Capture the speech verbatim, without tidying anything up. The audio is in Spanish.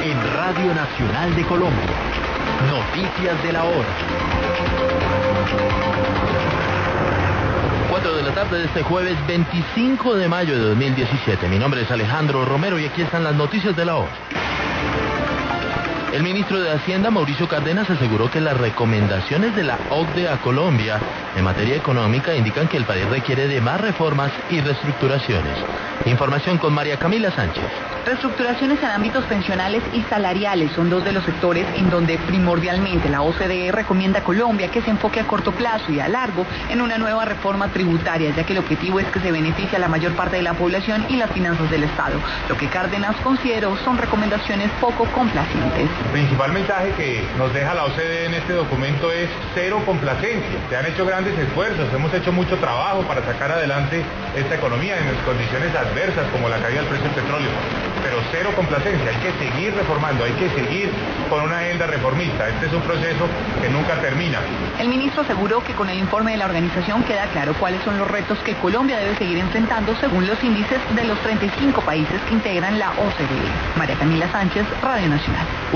en Radio Nacional de Colombia. Noticias de la hora. cuatro de la tarde de este jueves veinticinco de mayo de dos mil diecisiete. Mi nombre es Alejandro Romero y aquí están las noticias de la hora. El ministro de Hacienda, Mauricio Cárdenas, aseguró que las recomendaciones de la O C D E a Colombia en materia económica indican que el país requiere de más reformas y reestructuraciones. Información con María Camila Sánchez. Reestructuraciones en ámbitos pensionales y salariales son dos de los sectores en donde primordialmente la O C D E recomienda a Colombia que se enfoque a corto plazo y a largo en una nueva reforma tributaria, ya que el objetivo es que se beneficie a la mayor parte de la población y las finanzas del Estado. Lo que Cárdenas consideró son recomendaciones poco complacientes. El principal mensaje que nos deja la O C D E en este documento es cero complacencia. Se han hecho grandes esfuerzos, hemos hecho mucho trabajo para sacar adelante esta economía en condiciones adversas como la caída del precio del petróleo, pero cero complacencia. Hay que seguir reformando, hay que seguir con una agenda reformista. Este es un proceso que nunca termina. El ministro aseguró que con el informe de la organización queda claro cuáles son los retos que Colombia debe seguir enfrentando según los índices de los treinta y cinco países que integran la O C D E. María Camila Sánchez, Radio Nacional.